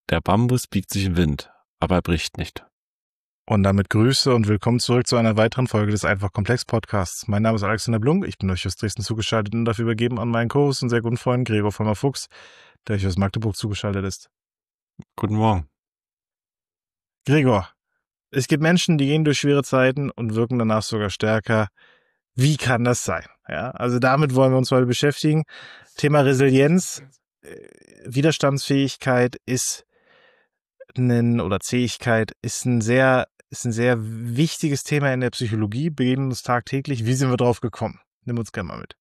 Der Bambus biegt sich im Wind, aber er bricht nicht. Und damit Grüße und willkommen zurück zu einer weiteren Folge des Einfach Komplex Podcasts. Mein Name ist Alexander Blunk, ich bin euch aus Dresden zugeschaltet und dafür übergeben an meinen Co-Host und sehr guten Freund Gregor von der Fuchs, der euch aus Magdeburg zugeschaltet ist. Guten Morgen. Gregor, es gibt Menschen, die gehen durch schwere Zeiten und wirken danach sogar stärker. Wie kann das sein? Ja, also damit wollen wir uns heute beschäftigen. Thema Resilienz, Widerstandsfähigkeit Zähigkeit ist ein sehr wichtiges Thema in der Psychologie, begegnen uns tagtäglich. Wie sind wir drauf gekommen? Nimm uns gerne mal mit.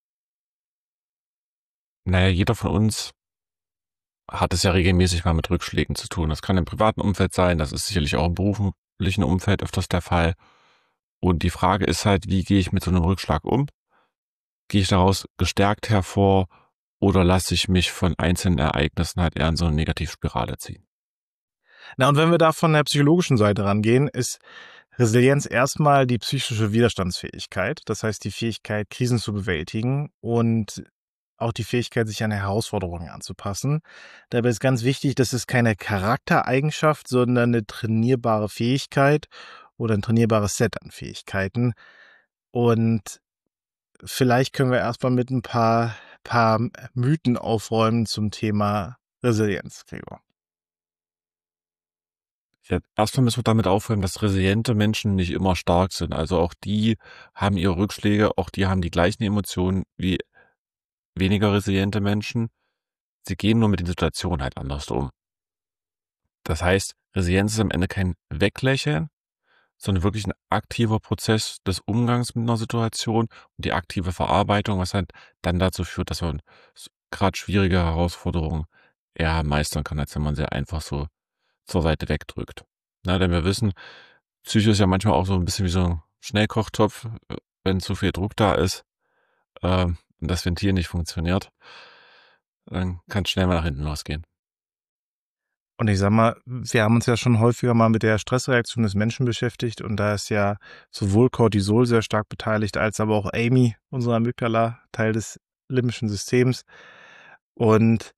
Naja, jeder von uns hat es ja regelmäßig mal mit Rückschlägen zu tun. Das kann im privaten Umfeld sein, das ist sicherlich auch im beruflichen Umfeld öfters der Fall. Und die Frage ist halt, wie gehe ich mit so einem Rückschlag um? Gehe ich daraus gestärkt hervor oder lasse ich mich von einzelnen Ereignissen halt eher in so eine Negativspirale ziehen? Na, und wenn wir da von der psychologischen Seite rangehen, ist Resilienz erstmal die psychische Widerstandsfähigkeit. Das heißt, die Fähigkeit, Krisen zu bewältigen und auch die Fähigkeit, sich an Herausforderungen anzupassen. Dabei ist ganz wichtig, das ist keine Charaktereigenschaft, sondern eine trainierbare Fähigkeit oder ein trainierbares Set an Fähigkeiten. Und vielleicht können wir erstmal mit ein paar Mythen aufräumen zum Thema Resilienz, Gregor. Ja, erstmal müssen wir damit aufhören, dass resiliente Menschen nicht immer stark sind. Also auch die haben ihre Rückschläge, auch die haben die gleichen Emotionen wie weniger resiliente Menschen. Sie gehen nur mit den Situationen halt anders um. Das heißt, Resilienz ist am Ende kein Weglächeln, sondern wirklich ein aktiver Prozess des Umgangs mit einer Situation und die aktive Verarbeitung, was halt dann dazu führt, dass man gerade schwierige Herausforderungen eher meistern kann, als wenn man sie einfach so zur Seite wegdrückt. Na, denn wir wissen, Psyche ist ja manchmal auch so ein bisschen wie so ein Schnellkochtopf, wenn zu viel Druck da ist und das Ventil nicht funktioniert, dann kann es schnell mal nach hinten losgehen. Und ich sag mal, wir haben uns ja schon häufiger mal mit der Stressreaktion des Menschen beschäftigt und da ist ja sowohl Cortisol sehr stark beteiligt, als aber auch AMY, unsere Amygdala, Teil des limbischen Systems. Und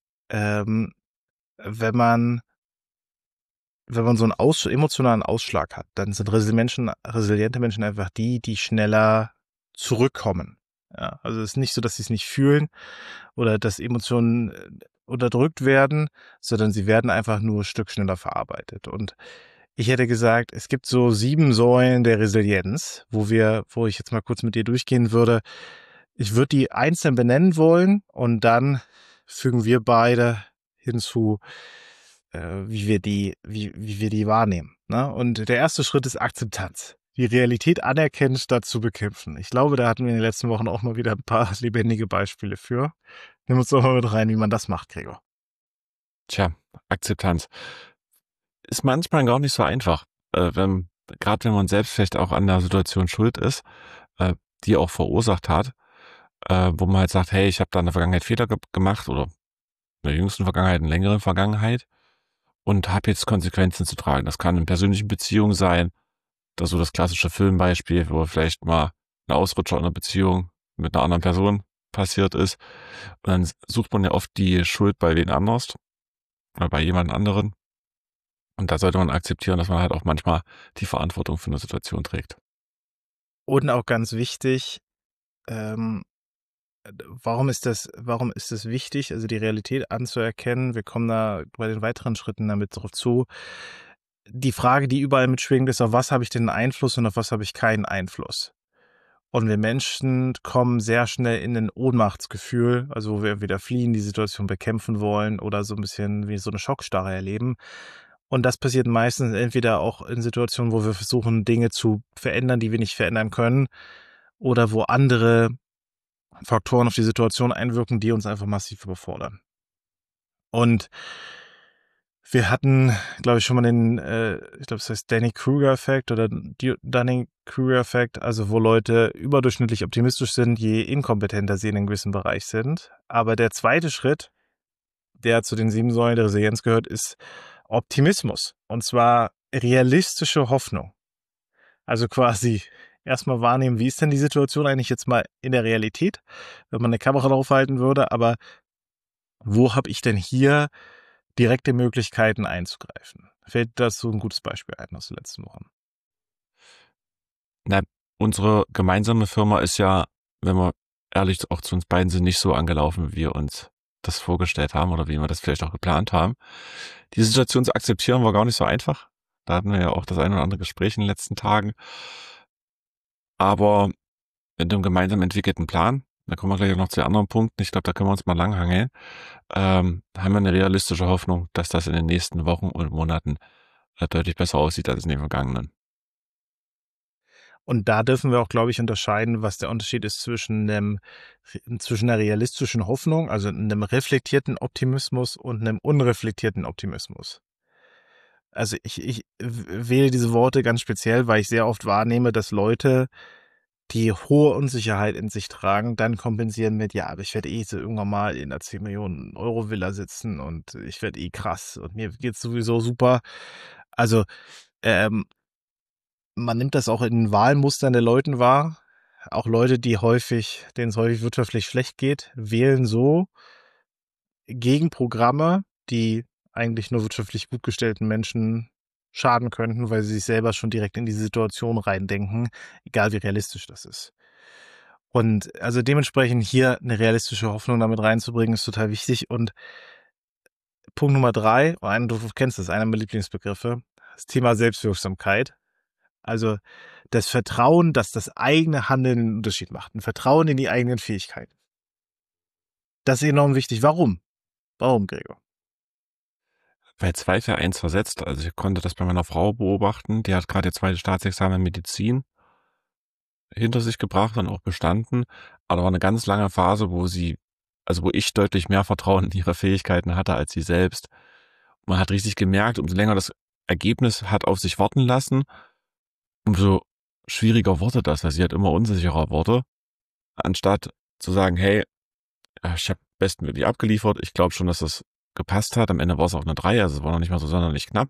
wenn man so einen emotionalen Ausschlag hat, dann sind resiliente Menschen einfach die schneller zurückkommen. Ja, also es ist nicht so, dass sie es nicht fühlen oder dass Emotionen unterdrückt werden, sondern sie werden einfach nur ein Stück schneller verarbeitet. Und ich hätte gesagt, es gibt so 7 Säulen der Resilienz, wo ich jetzt mal kurz mit dir durchgehen würde. Ich würde die einzeln benennen wollen und dann fügen wir beide hinzu, wie wir die wahrnehmen. Ne? Und der erste Schritt ist Akzeptanz. Die Realität anerkennen statt zu bekämpfen. Ich glaube, da hatten wir in den letzten Wochen auch mal wieder ein paar lebendige Beispiele für. Nimm uns doch mal mit rein, wie man das macht, Gregor. Tja, Akzeptanz ist manchmal gar nicht so einfach, gerade wenn man selbst vielleicht auch an der Situation schuld ist, die auch verursacht hat, wo man halt sagt, hey, ich habe da in der Vergangenheit Fehler gemacht oder in der jüngsten Vergangenheit, in der längeren Vergangenheit und habe jetzt Konsequenzen zu tragen. Das kann in persönlichen Beziehungen sein, das ist so das klassische Filmbeispiel, wo vielleicht mal ein Ausrutscher in einer Beziehung mit einer anderen Person passiert ist. Und dann sucht man ja oft die Schuld bei wen anders oder bei jemand anderen. Und da sollte man akzeptieren, dass man halt auch manchmal die Verantwortung für eine Situation trägt. Und auch ganz wichtig, warum ist das wichtig, also die Realität anzuerkennen? Wir kommen da bei den weiteren Schritten damit drauf zu. Die Frage, die überall mitschwingt, ist, auf was habe ich denn Einfluss und auf was habe ich keinen Einfluss? Und wir Menschen kommen sehr schnell in ein Ohnmachtsgefühl, also wo wir entweder fliehen, die Situation bekämpfen wollen oder so ein bisschen wie so eine Schockstarre erleben. Und das passiert meistens entweder auch in Situationen, wo wir versuchen, Dinge zu verändern, die wir nicht verändern können, oder wo andere Faktoren auf die Situation einwirken, die uns einfach massiv überfordern. Und wir hatten, glaube ich, schon mal den, ich glaube, es heißt Dunning-Kruger-Effekt oder Dunning-Kruger-Effekt, also wo Leute überdurchschnittlich optimistisch sind, je inkompetenter sie in einem gewissen Bereich sind. Aber der zweite Schritt, der zu den 7 Säulen der Resilienz gehört, ist Optimismus. Und zwar realistische Hoffnung. Also quasi erstmal wahrnehmen, wie ist denn die Situation eigentlich jetzt mal in der Realität, wenn man eine Kamera draufhalten würde, aber wo habe ich denn hier direkte Möglichkeiten einzugreifen. Fällt dazu ein gutes Beispiel ein aus den letzten Wochen? Na, unsere gemeinsame Firma ist ja, wenn wir ehrlich auch zu uns beiden sind, nicht so angelaufen, wie wir uns das vorgestellt haben oder wie wir das vielleicht auch geplant haben. Die Situation zu akzeptieren war gar nicht so einfach. Da hatten wir ja auch das ein oder andere Gespräch in den letzten Tagen. Aber mit einem gemeinsam entwickelten Plan, da kommen wir gleich auch noch zu den anderen Punkten, ich glaube, da können wir uns mal langhangeln, haben wir eine realistische Hoffnung, dass das in den nächsten Wochen und Monaten deutlich besser aussieht als in den vergangenen. Und da dürfen wir auch, glaube ich, unterscheiden, was der Unterschied ist zwischen einer realistischen Hoffnung, also einem reflektierten Optimismus und einem unreflektierten Optimismus. Also ich wähle diese Worte ganz speziell, weil ich sehr oft wahrnehme, dass Leute, die hohe Unsicherheit in sich tragen, dann kompensieren mit, ja, aber ich werde so irgendwann mal in einer 10 Millionen Euro Villa sitzen und ich werde krass und mir geht's sowieso super. Also, man nimmt das auch in den Wahlmustern der Leuten wahr. Auch Leute, denen es häufig wirtschaftlich schlecht geht, wählen so Gegenprogramme, die eigentlich nur wirtschaftlich gut gestellten Menschen schaden könnten, weil sie sich selber schon direkt in diese Situation reindenken, egal wie realistisch das ist. Und also dementsprechend hier eine realistische Hoffnung damit reinzubringen, ist total wichtig. Und Punkt Nummer 3, du kennst das, einer meiner Lieblingsbegriffe, das Thema Selbstwirksamkeit. Also das Vertrauen, dass das eigene Handeln einen Unterschied macht. Ein Vertrauen in die eigenen Fähigkeiten. Das ist enorm wichtig. Warum? Warum, Gregor? Weil Zweifel eins versetzt. Also ich konnte das bei meiner Frau beobachten. Die hat gerade ihr zweites Staatsexamen in Medizin hinter sich gebracht und auch bestanden. Aber da war eine ganz lange Phase, wo ich deutlich mehr Vertrauen in ihre Fähigkeiten hatte als sie selbst. Man hat richtig gemerkt, umso länger das Ergebnis hat auf sich warten lassen, umso schwieriger wurde das, weil sie hat immer unsicherer wurde, anstatt zu sagen, hey, ich habe bestmöglich abgeliefert, ich glaube schon, dass das gepasst hat. Am Ende war es auch eine 3, also es war noch nicht mal so sonderlich knapp.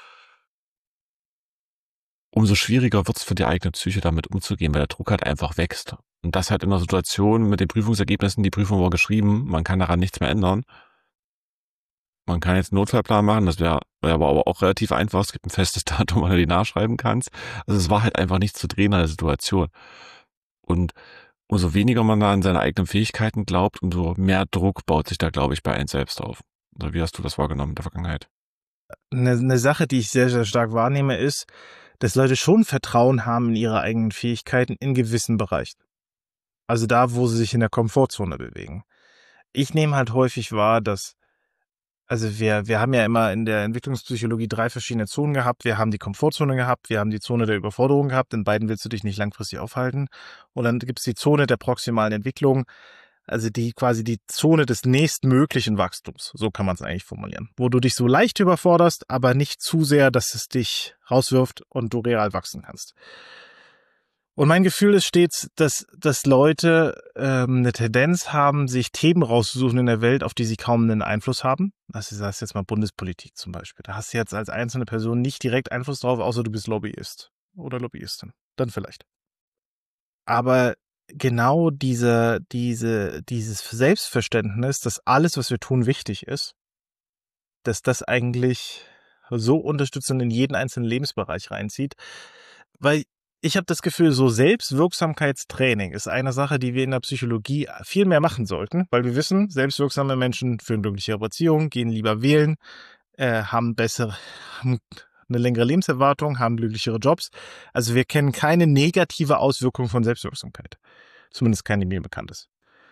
Umso schwieriger wird es für die eigene Psyche damit umzugehen, weil der Druck halt einfach wächst. Und das halt in einer Situation mit den Prüfungsergebnissen, die Prüfung war geschrieben, man kann daran nichts mehr ändern. Man kann jetzt einen Notfallplan machen, das wäre aber auch relativ einfach. Es gibt ein festes Datum, wann du die nachschreiben kannst. Also es war halt einfach nicht zu drehen an der Situation. Und umso weniger man da an seine eigenen Fähigkeiten glaubt, umso mehr Druck baut sich da, glaube ich, bei einem selbst auf. Oder wie hast du das wahrgenommen in der Vergangenheit? Eine Sache, die ich sehr, sehr stark wahrnehme, ist, dass Leute schon Vertrauen haben in ihre eigenen Fähigkeiten in gewissen Bereichen. Also da, wo sie sich in der Komfortzone bewegen. Ich nehme halt häufig wahr, dass also wir haben ja immer in der Entwicklungspsychologie 3 verschiedene Zonen gehabt. Wir haben die Komfortzone gehabt, wir haben die Zone der Überforderung gehabt. In beiden willst du dich nicht langfristig aufhalten. Und dann gibt's die Zone der proximalen Entwicklung, also quasi die Zone des nächstmöglichen Wachstums. So kann man es eigentlich formulieren. Wo du dich so leicht überforderst, aber nicht zu sehr, dass es dich rauswirft und du real wachsen kannst. Und mein Gefühl ist stets, dass Leute eine Tendenz haben, sich Themen rauszusuchen in der Welt, auf die sie kaum einen Einfluss haben. Das ist jetzt mal Bundespolitik zum Beispiel. Da hast du jetzt als einzelne Person nicht direkt Einfluss drauf, außer du bist Lobbyist oder Lobbyistin. Dann vielleicht. Aber genau dieses Selbstverständnis, dass alles, was wir tun, wichtig ist, dass das eigentlich so unterstützend in jeden einzelnen Lebensbereich reinzieht, weil ich habe das Gefühl, so Selbstwirksamkeitstraining ist eine Sache, die wir in der Psychologie viel mehr machen sollten, weil wir wissen, selbstwirksame Menschen führen glücklichere Beziehungen, gehen lieber wählen, haben eine längere Lebenserwartung, haben glücklichere Jobs. Also wir kennen keine negative Auswirkung von Selbstwirksamkeit. Zumindest keine, die mir bekannt ist.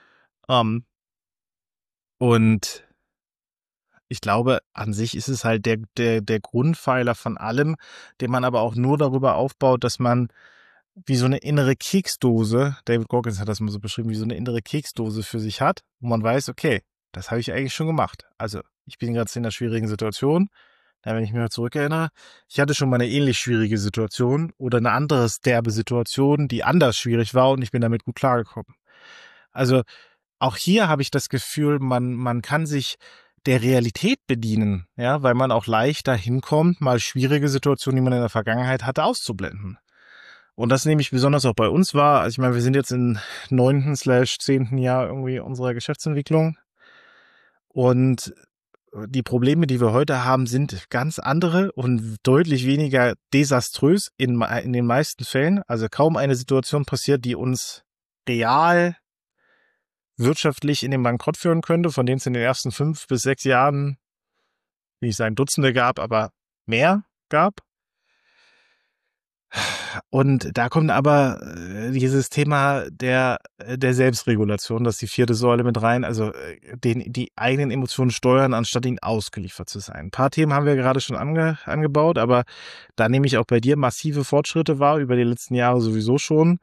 Und ich glaube, an sich ist es halt der Grundpfeiler von allem, den man aber auch nur darüber aufbaut, dass man wie so eine innere Keksdose, David Goggins hat das mal so beschrieben, wie so eine innere Keksdose für sich hat, wo man weiß, okay, das habe ich eigentlich schon gemacht. Also ich bin gerade in einer schwierigen Situation. Wenn ich mich mal zurückerinnere, ich hatte schon mal eine ähnlich schwierige Situation oder eine andere derbe Situation, die anders schwierig war und ich bin damit gut klargekommen. Also auch hier habe ich das Gefühl, man kann sich der Realität bedienen, ja, weil man auch leichter hinkommt, mal schwierige Situationen, die man in der Vergangenheit hatte, auszublenden. Und das nehme ich besonders auch bei uns wahr. Also ich meine, wir sind jetzt im 9./10. Jahr irgendwie unserer Geschäftsentwicklung und die Probleme, die wir heute haben, sind ganz andere und deutlich weniger desaströs in den meisten Fällen. Also kaum eine Situation passiert, die uns real wirtschaftlich in den Bankrott führen könnte, von denen es in den ersten 5 bis 6 Jahren, wie ich sagen, Dutzende gab, aber mehr gab. Und da kommt aber dieses Thema der Selbstregulation, das ist die 4. Säule mit rein, also die eigenen Emotionen steuern, anstatt ihnen ausgeliefert zu sein. Ein paar Themen haben wir gerade schon angebaut, aber da nehme ich auch bei dir massive Fortschritte wahr, über die letzten Jahre sowieso schon.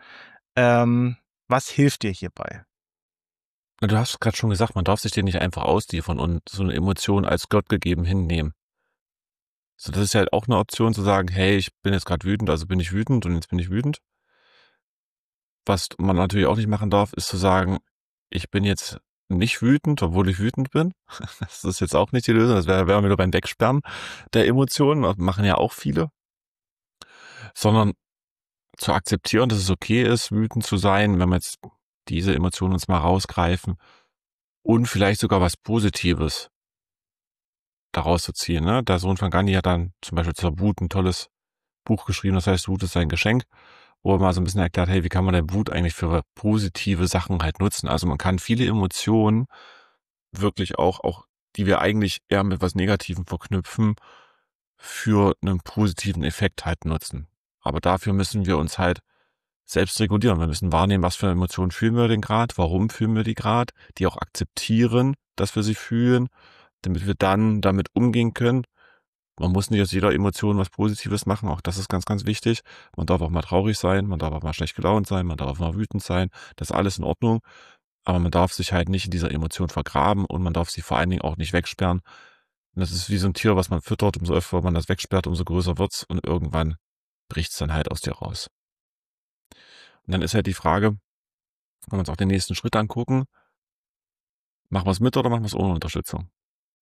Was hilft dir hierbei? Na, du hast gerade schon gesagt, man darf sich den nicht einfach ausliefern und so eine Emotion als Gott gegeben hinnehmen. So, das ist ja halt auch eine Option zu sagen, hey, ich bin jetzt gerade wütend, also bin ich wütend und jetzt bin ich wütend. Was man natürlich auch nicht machen darf, ist zu sagen, ich bin jetzt nicht wütend, obwohl ich wütend bin. Das ist jetzt auch nicht die Lösung. Das wäre wieder beim Wegsperren der Emotionen. Das machen ja auch viele. Sondern zu akzeptieren, dass es okay ist, wütend zu sein, wenn wir jetzt diese Emotionen uns mal rausgreifen und vielleicht sogar was Positives daraus zu ziehen. Ne? Der Sohn von Gandhi hat dann zum Beispiel zur Wut ein tolles Buch geschrieben, das heißt Wut ist ein Geschenk, wo er mal so ein bisschen erklärt, hey, wie kann man denn Wut eigentlich für positive Sachen halt nutzen? Also man kann viele Emotionen wirklich auch die wir eigentlich eher mit was Negativem verknüpfen, für einen positiven Effekt halt nutzen. Aber dafür müssen wir uns halt selbst regulieren. Wir müssen wahrnehmen, was für Emotionen fühlen wir denn gerade, warum fühlen wir die gerade, die auch akzeptieren, dass wir sie fühlen, damit wir dann damit umgehen können. Man muss nicht aus jeder Emotion was Positives machen, auch das ist ganz, ganz wichtig. Man darf auch mal traurig sein, man darf auch mal schlecht gelaunt sein, man darf auch mal wütend sein, das ist alles in Ordnung. Aber man darf sich halt nicht in dieser Emotion vergraben und man darf sie vor allen Dingen auch nicht wegsperren. Und das ist wie so ein Tier, was man füttert, umso öfter man das wegsperrt, umso größer wird's und irgendwann bricht's dann halt aus dir raus. Und dann ist halt die Frage, wenn wir uns auch den nächsten Schritt angucken, machen wir es mit oder machen wir es ohne Unterstützung?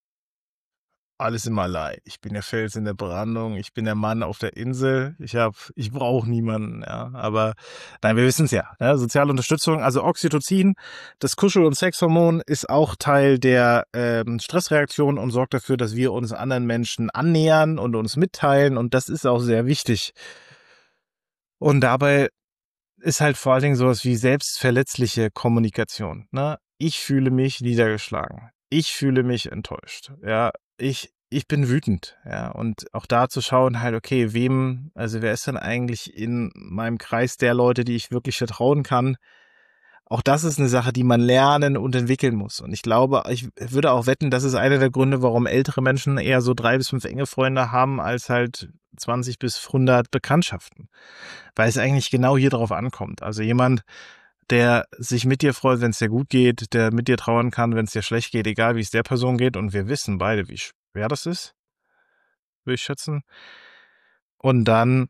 Alles im Allei. Ich bin der Fels in der Brandung, ich bin der Mann auf der Insel, ich brauche niemanden, ja. Aber nein, wir wissen es ja, ne? Soziale Unterstützung, also Oxytocin, das Kuschel- und Sexhormon, ist auch Teil der Stressreaktion und sorgt dafür, dass wir uns anderen Menschen annähern und uns mitteilen, und das ist auch sehr wichtig. Und dabei ist halt vor allen Dingen sowas wie selbstverletzliche Kommunikation, ne? Ich fühle mich niedergeschlagen. Ich fühle mich enttäuscht. Ja, ich bin wütend, ja. Und auch da zu schauen halt, okay, wer ist denn eigentlich in meinem Kreis der Leute, die ich wirklich vertrauen kann? Auch das ist eine Sache, die man lernen und entwickeln muss. Und ich glaube, ich würde auch wetten, das ist einer der Gründe, warum ältere Menschen eher so 3 bis 5 enge Freunde haben, als halt 20 bis 100 Bekanntschaften. Weil es eigentlich genau hier drauf ankommt. Also jemand, der sich mit dir freut, wenn es dir gut geht, der mit dir trauern kann, wenn es dir schlecht geht, egal wie es der Person geht. Und wir wissen beide, wie schwer das ist, würde ich schätzen. Und dann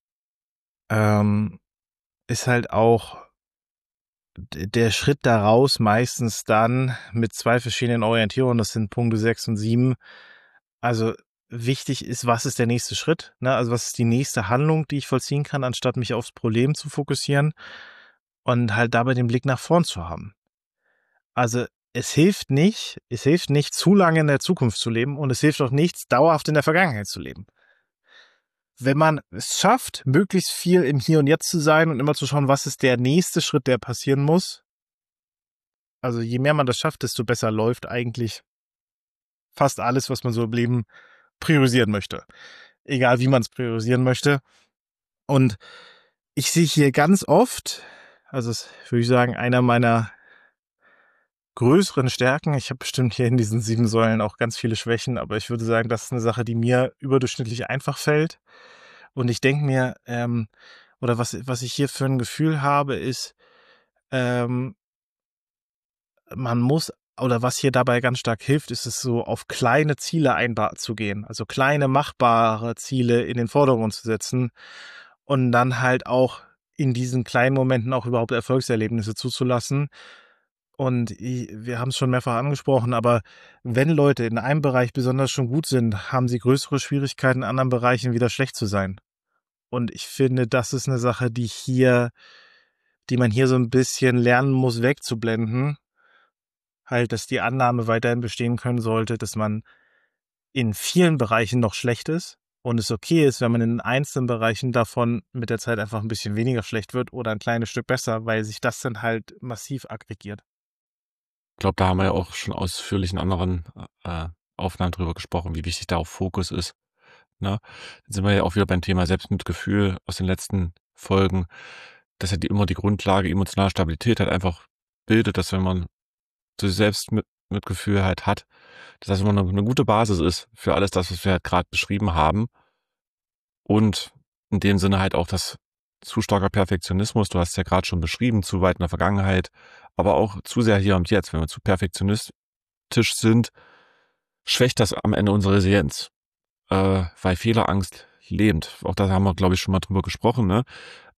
ist halt auch der Schritt daraus meistens dann mit 2 verschiedenen Orientierungen, das sind Punkte 6 und 7. Also wichtig ist, was ist der nächste Schritt? Ne? Also was ist die nächste Handlung, die ich vollziehen kann, anstatt mich aufs Problem zu fokussieren und halt dabei den Blick nach vorn zu haben. Also es hilft nicht, zu lange in der Zukunft zu leben, und es hilft auch nichts, dauerhaft in der Vergangenheit zu leben. Wenn man es schafft, möglichst viel im Hier und Jetzt zu sein und immer zu schauen, was ist der nächste Schritt, der passieren muss. Also je mehr man das schafft, desto besser läuft eigentlich fast alles, was man so im Leben priorisieren möchte. Egal wie man es priorisieren möchte. Und ich sehe hier ganz oft, also das würde ich sagen, einer meiner größeren Stärken. Ich habe bestimmt hier in diesen 7 Säulen auch ganz viele Schwächen, aber ich würde sagen, das ist eine Sache, die mir überdurchschnittlich einfach fällt. Und ich denke mir, oder was ich hier für ein Gefühl habe, ist, ähm, man muss, oder was hier dabei ganz stark hilft, ist es so, auf kleine Ziele einzugehen. Also kleine machbare Ziele in den Vordergrund zu setzen und dann halt auch in diesen kleinen Momenten auch überhaupt Erfolgserlebnisse zuzulassen. Und wir haben es schon mehrfach angesprochen, aber wenn Leute in einem Bereich besonders schon gut sind, haben sie größere Schwierigkeiten, in anderen Bereichen wieder schlecht zu sein. Und ich finde, das ist eine Sache, die man hier so ein bisschen lernen muss, wegzublenden. Halt, dass die Annahme weiterhin bestehen können sollte, dass man in vielen Bereichen noch schlecht ist und es okay ist, wenn man in einzelnen Bereichen davon mit der Zeit einfach ein bisschen weniger schlecht wird oder ein kleines Stück besser, weil sich das dann halt massiv aggregiert. Ich glaube, da haben wir ja auch schon ausführlich in anderen Aufnahmen drüber gesprochen, wie wichtig da auch Fokus ist. Ne? Dann sind wir ja auch wieder beim Thema Selbstmitgefühl aus den letzten Folgen, dass ja immer die Grundlage emotionaler Stabilität halt einfach bildet, dass wenn man so Selbstmitgefühl halt hat, dass das immer eine gute Basis ist für alles das, was wir halt gerade beschrieben haben. Und in dem Sinne halt auch das zu starker Perfektionismus, du hast es ja gerade schon beschrieben, zu weit in der Vergangenheit, aber auch zu sehr hier und jetzt, wenn wir zu perfektionistisch sind, schwächt das am Ende unsere Resilienz, weil Fehlerangst lähmt. Auch da haben wir, glaube ich, schon mal drüber gesprochen, ne?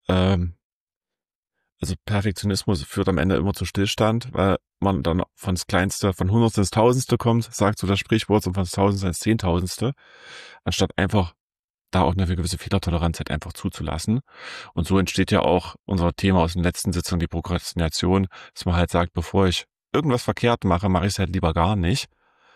Also Perfektionismus führt am Ende immer zu Stillstand, weil man dann von das Kleinste, von Hundertstel ins Tausendste kommt, sagt so das Sprichwort, und von das Tausendste ins Zehntausendste, anstatt einfach da auch eine gewisse Fehlertoleranz halt einfach zuzulassen. Und so entsteht ja auch unser Thema aus den letzten Sitzungen, die Prokrastination, dass man halt sagt, bevor ich irgendwas verkehrt mache, mache ich es halt lieber gar nicht.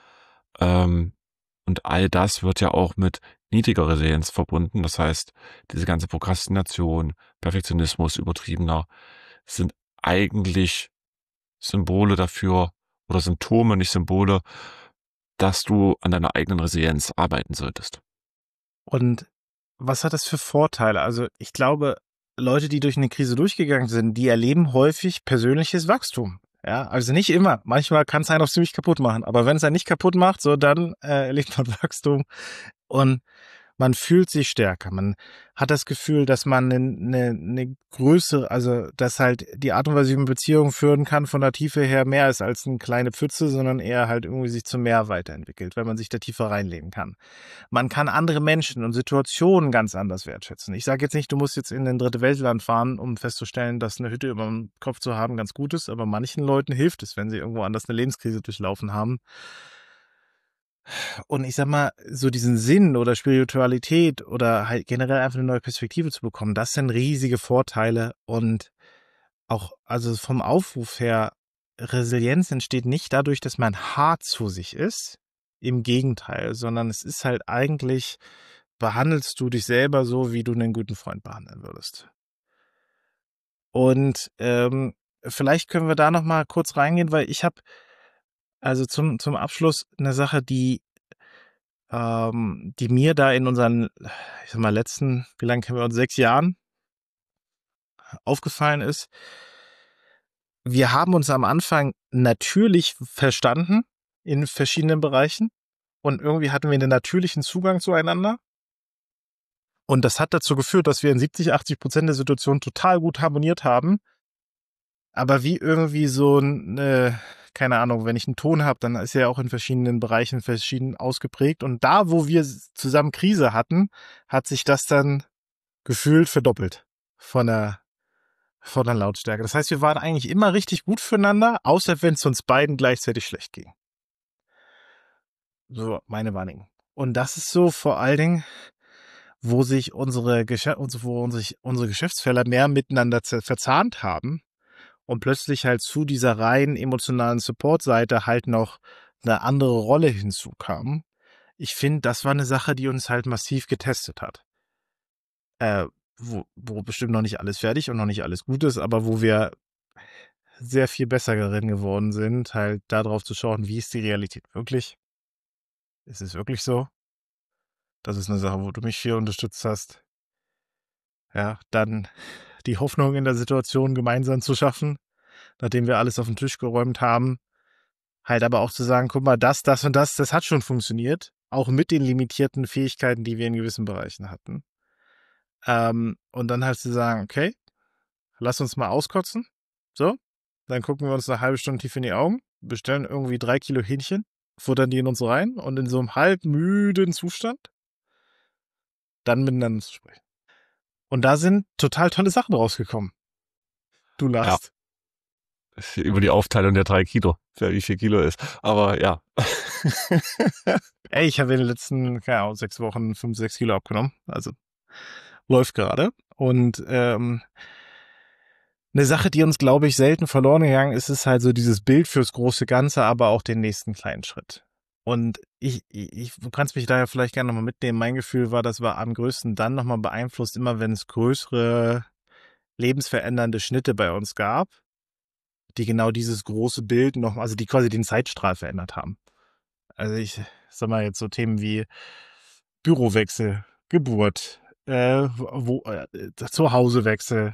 Und all das wird ja auch mit niedriger Resilienz verbunden. Das heißt, diese ganze Prokrastination, Perfektionismus, übertriebener, sind eigentlich Symbole dafür oder Symptome, nicht Symbole, dass du an deiner eigenen Resilienz arbeiten solltest. Und was hat das für Vorteile? Also ich glaube, Leute, die durch eine Krise durchgegangen sind, die erleben häufig persönliches Wachstum. Ja, also nicht immer. Manchmal kann es einen auch ziemlich kaputt machen. Aber wenn es einen nicht kaputt macht, so dann erlebt man Wachstum. Und man fühlt sich stärker. Man hat das Gefühl, dass man eine größere, also dass halt die Art und Weise, wie man Beziehungen führen kann, von der Tiefe her mehr ist als eine kleine Pfütze, sondern eher halt irgendwie sich zu mehr weiterentwickelt, weil man sich da tiefer reinlegen kann. Man kann andere Menschen und Situationen ganz anders wertschätzen. Ich sage jetzt nicht, du musst jetzt in ein dritte Weltland fahren, um festzustellen, dass eine Hütte über dem Kopf zu haben ganz gut ist, aber manchen Leuten hilft es, wenn sie irgendwo anders eine Lebenskrise durchlaufen haben. Und ich sag mal, so diesen Sinn oder Spiritualität oder halt generell einfach eine neue Perspektive zu bekommen, das sind riesige Vorteile und auch, also vom Aufruf her, Resilienz entsteht nicht dadurch, dass man hart zu sich ist. Im Gegenteil, sondern es ist halt eigentlich, behandelst du dich selber so, wie du einen guten Freund behandeln würdest. Und vielleicht können wir da noch mal kurz reingehen, weil ich habe also zum Abschluss eine Sache, die mir da in unseren, ich sag mal, letzten, wie lange kennen wir uns, 6 Jahren aufgefallen ist. Wir haben uns am Anfang natürlich verstanden in verschiedenen Bereichen und irgendwie hatten wir einen natürlichen Zugang zueinander. Und das hat dazu geführt, dass wir in 70-80% der Situationen total gut harmoniert haben. Aber wie irgendwie so ein, keine Ahnung, wenn ich einen Ton habe, dann ist er auch in verschiedenen Bereichen verschieden ausgeprägt. Und da, wo wir zusammen Krise hatten, hat sich das dann gefühlt verdoppelt von der Lautstärke. Das heißt, wir waren eigentlich immer richtig gut füreinander, außer wenn es uns beiden gleichzeitig schlecht ging. So meine Wahrnehmung. Und das ist so vor allen Dingen, wo sich unsere Geschäftsfelder mehr miteinander verzahnt haben und plötzlich halt zu dieser rein emotionalen Support-Seite halt noch eine andere Rolle hinzukam. Ich finde, das war eine Sache, die uns halt massiv getestet hat. Wo bestimmt noch nicht alles fertig und noch nicht alles gut ist, aber wo wir sehr viel besser darin geworden sind, halt darauf zu schauen, wie ist die Realität wirklich? Ist es wirklich so? Das ist eine Sache, wo du mich viel unterstützt hast. Ja, dann die Hoffnung in der Situation gemeinsam zu schaffen, nachdem wir alles auf den Tisch geräumt haben. Halt aber auch zu sagen, guck mal, das und das hat schon funktioniert. Auch mit den limitierten Fähigkeiten, die wir in gewissen Bereichen hatten. Und dann halt zu sagen, okay, lass uns mal auskotzen. So, dann gucken wir uns eine halbe Stunde tief in die Augen, bestellen irgendwie 3 Kilo Hähnchen, futtern die in uns rein und in so einem halb müden Zustand dann miteinander zu sprechen. Und da sind total tolle Sachen rausgekommen. Du Ja, lachst. über die Aufteilung der 3 Kilo, wer wie viel Kilo ist. Aber ja. Ey, ich habe in den letzten, keine Ahnung, 6 Wochen 5, 6 Kilo abgenommen. Also läuft gerade. Und eine Sache, die uns, glaube ich, selten verloren gegangen ist, ist halt so dieses Bild fürs große Ganze, aber auch den nächsten kleinen Schritt. Und du kannst mich da ja vielleicht gerne nochmal mitnehmen. Mein Gefühl war, das war am größten dann nochmal beeinflusst, immer wenn es größere lebensverändernde Schnitte bei uns gab, die genau dieses große Bild noch, also die quasi den Zeitstrahl verändert haben. Also ich sag mal jetzt so Themen wie Bürowechsel, Geburt, Zuhausewechsel,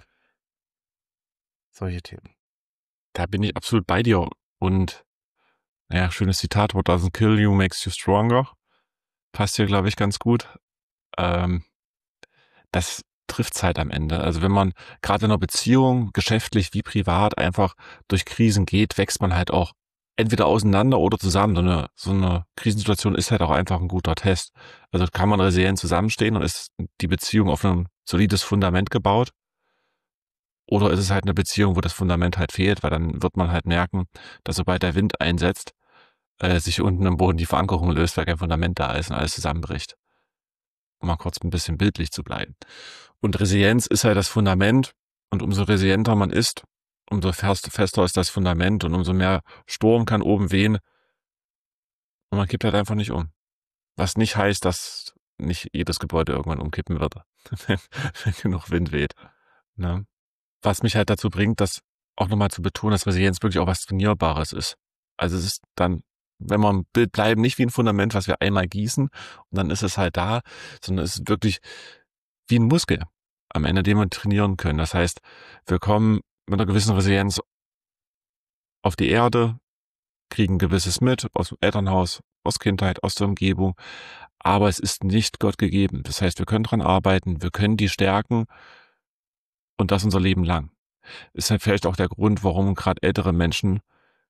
solche Themen. Da bin ich absolut bei dir. Und naja, schönes Zitat, what doesn't kill you makes you stronger. Passt hier, glaube ich, ganz gut. Ähm, Das trifft's halt am Ende. Also wenn man gerade in einer Beziehung, geschäftlich wie privat, einfach durch Krisen geht, wächst man halt auch entweder auseinander oder zusammen. So eine Krisensituation ist halt auch einfach ein guter Test. Also kann man resilient zusammenstehen und ist die Beziehung auf ein solides Fundament gebaut? Oder ist es halt eine Beziehung, wo das Fundament halt fehlt, weil dann wird man halt merken, dass sobald der Wind einsetzt, sich unten im Boden die Verankerung löst, weil kein Fundament da ist und alles zusammenbricht. Um mal kurz ein bisschen bildlich zu bleiben. Und Resilienz ist halt das Fundament. Und umso resilienter man ist, umso fester ist das Fundament und umso mehr Sturm kann oben wehen. Und man kippt halt einfach nicht um. Was nicht heißt, dass nicht jedes Gebäude irgendwann umkippen wird, wenn genug Wind weht. Ne? Was mich halt dazu bringt, das auch nochmal zu betonen, dass Resilienz wirklich auch was Trainierbares ist. Also es ist dann, wenn wir im Bild bleiben, nicht wie ein Fundament, was wir einmal gießen und dann ist es halt da, sondern es ist wirklich wie ein Muskel am Ende, den wir trainieren können. Das heißt, wir kommen mit einer gewissen Resilienz auf die Erde, kriegen gewisses mit aus dem Elternhaus, aus Kindheit, aus der Umgebung, aber es ist nicht Gott gegeben. Das heißt, wir können dran arbeiten, wir können die stärken und das unser Leben lang. Ist halt vielleicht auch der Grund, warum gerade ältere Menschen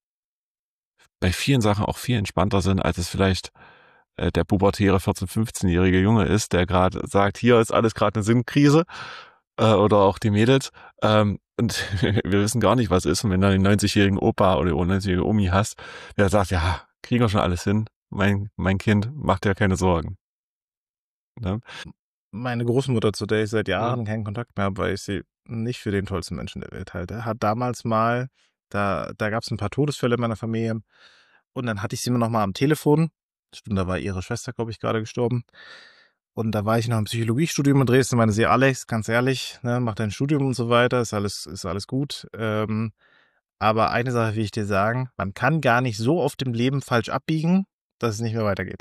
bei vielen Sachen auch viel entspannter sind, als es vielleicht der pubertäre 14-, 15-jährige Junge ist, der gerade sagt, hier ist alles gerade eine Sinnkrise oder auch die Mädels und wir wissen gar nicht, was ist. Und wenn du einen 90-jährigen Opa oder 90-jährige Omi hast, der sagt, ja, kriegen wir schon alles hin, mein Kind, macht dir keine Sorgen. Ne? Meine Großmutter, zu der ich seit Mhm. Jahren keinen Kontakt mehr habe, weil ich sie nicht für den tollsten Menschen der Welt halte, hat damals mal, da gab es ein paar Todesfälle in meiner Familie und dann hatte ich sie immer noch mal am Telefon. Stimmt, da war ihre Schwester, glaube ich, gerade gestorben. Und da war ich noch im Psychologiestudium in Dresden, meine sie, Alex, ganz ehrlich, ne, mach dein Studium und so weiter, ist alles gut. Aber eine Sache will ich dir sagen, man kann gar nicht so oft im Leben falsch abbiegen, dass es nicht mehr weitergeht.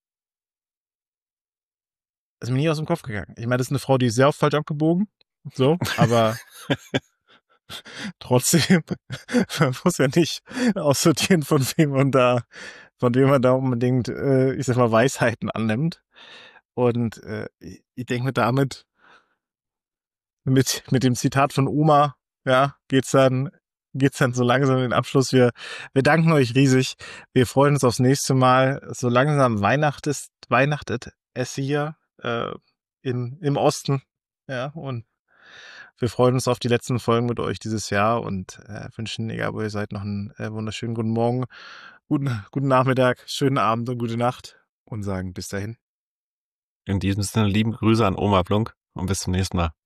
Ist mir nie aus dem Kopf gegangen. Ich meine, das ist eine Frau, die ist sehr oft falsch abgebogen, so, aber trotzdem, man muss ja nicht aussortieren, von wem man da unbedingt, ich sag mal, Weisheiten annimmt. Und ich denke mir damit, mit dem Zitat von Oma, ja, geht's dann so langsam in den Abschluss. Wir danken euch riesig. Wir freuen uns aufs nächste Mal. So langsam weihnachtet es hier im Osten. Ja, und wir freuen uns auf die letzten Folgen mit euch dieses Jahr und wünschen, egal wo ihr seid, noch einen wunderschönen guten Morgen, guten Nachmittag, schönen Abend und gute Nacht und sagen bis dahin. In diesem Sinne, lieben Grüße an Oma Blunk und bis zum nächsten Mal.